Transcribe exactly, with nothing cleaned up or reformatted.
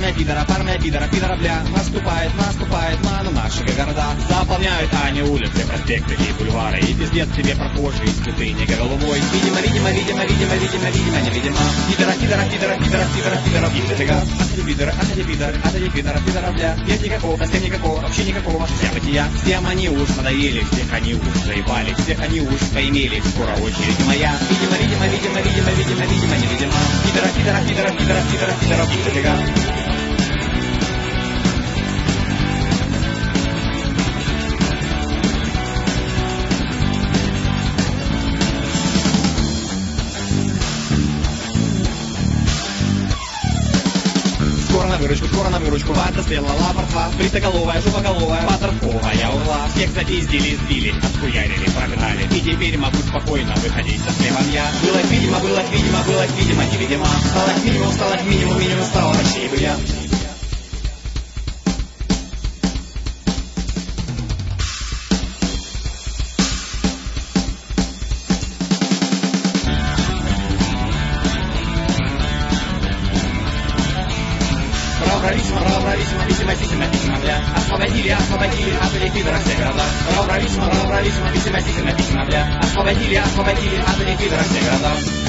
армия пидора, армия пидора, пидора, бля. Наступает, наступает на наши города. Заполняют они улицы, проспекты и бульвары. И пиздец тебе прохожие, если ты не головой. Видимо, видимо, видимо, видимо, видимо, видимо, невидимо. Пидора, пидора, пидора, пидора, пидора, пидора, пидора. Ахади пидора, ахади пидора, ахади пидора, пидора, бля. Нет никакого, совсем никакого, вообще никакого вся бытия. Всем они уж надоели, всех они уж заебали, всех они уж поимели. Скоро очередь моя. Видимо, видимо, видимо, видимо, видимо, видимо, невидимо. Пидора, пидора, пидора, пидора, пидора, пидора, пидора. Скоро на выручку, скоро на выручку. Вата стрела, лапорфа, бритоголовая, жопоголовая, патрковая, урла. Всех запиздили, сбили, отхуярили, прогнали. И теперь могу спокойно выходить со хлебом я. Было видимо, было видимо, было видимо, невидимо. Стало минимум, стало минимум, минимум, стало России бы я. Брависимо, брависимо, висимо, висимо, висимо, бля. Освободили, освободили, отдали пидора все города. Брависимо, брависимо, висимо, висимо, висимо, бля. Освободили, освободили, отдали пидора все города.